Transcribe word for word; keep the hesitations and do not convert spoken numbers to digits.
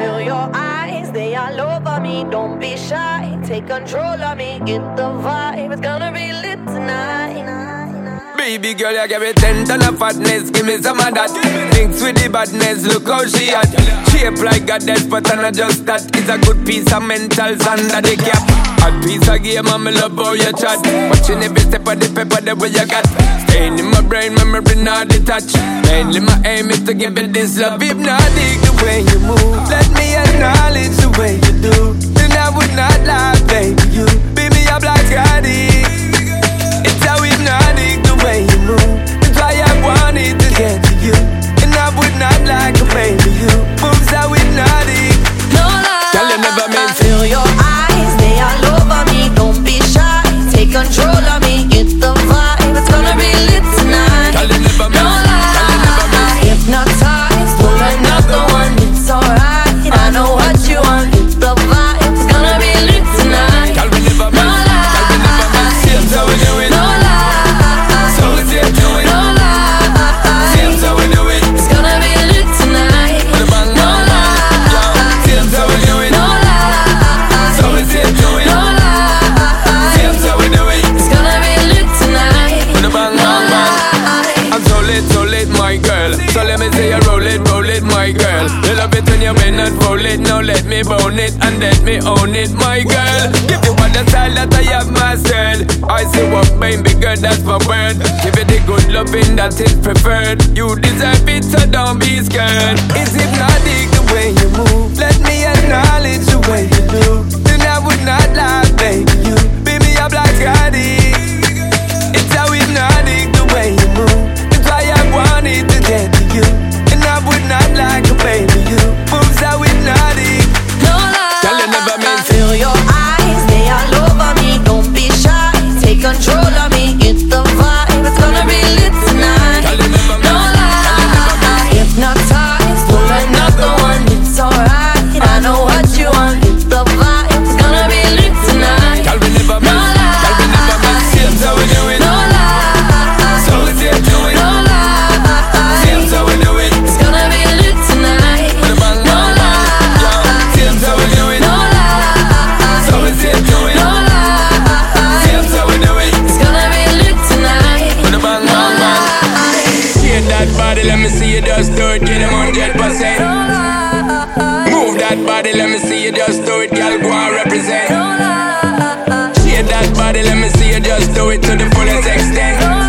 Feel your eyes, they all over me. Don't be shy, take control of me. Get the vibe, it's gonna be lit tonight. Baby girl, you give me ten ton of fatness, give me some of that. Mix with the badness, look how she at. Shape like a death, but I'm not just that. It's a good piece of mentals under the cap. A piece of game, I'm love how you chat. Watching every step of the pepper, the way you got. Staying in my brain, memory not detached. Mainly my aim is to give it this love. If not, dig the way you move. Let me acknowledge the way you do. Then I would not lie, baby, you. Baby, I'm like addict. It's how hypnotic the way you move. That's why I wanted to get to you. And I would not like a baby you. Moves how hypnotic. No lie, girl, you never meant to. Feel your eyes, they all over me. Don't be shy, take control of me. Get the vibe, it's gonna be lit tonight. Girl, you never meant. No lie, hypnotized, pull another one. It's alright, I know what you want. Get the vibe, it's gonna be lit tonight. Girl, we never meant. No lie, girl, we never meant. Seems how we do it. no lie, so we say do it. no lie. Seems how we do it. It's gonna be lit tonight. With a bang, No bang, bang. Yo, seems how we do it. No lie, so we say do it. no lie. Seems how we do it. It's gonna be lit tonight. With a bang, No bang, bang. lie. I'm so lit, so lit, my girl. So let me say you roll it, roll it, my girl. You love it when you bend and roll it. Now let me bone it and let me own it, my girl. Give you all the style that I have mastered. I say what baby girl, that's my word. Give you the good loving that is preferred. You deserve it, so don't be scared. It's hypnotic the way you move. Let me acknowledge the way you do. Then I would not lie, baby, you. Baby, I'm like addict. It's how hypnotic the way you move. That's why I wanted to get to you. And I would not like a baby you. Moves how hypnotic. No lie. Girl, you never meant to. Feel your eyes, they all over me. Don't be shy, take control of me. Get the vibe, it's gonna be lit tonight. Girl, you never meant. No lie, hypnotized, pull another one. It's alright, I know what you want. Get the vibe, it's gonna be lit tonight. Girl, we never No meant. Girl, we never meant. Seems how we do it. No lie, So we say do it. no lie. Seems how we do it. It's gonna be lit tonight. With a bang, No bang, bang. Yo, lie, seems how we do it. no lie. So we say do it. No lie, Seems how we do it. it's gonna be lit tonight. With a bang, No bang, bang. lie, Shake that body, let me see you just do it. Get them one hundred percent. no lie, Move that body, let me see you just do it. Girl, go and represent. no lie, Shake that body, let me see you just do it to the fullest extent. no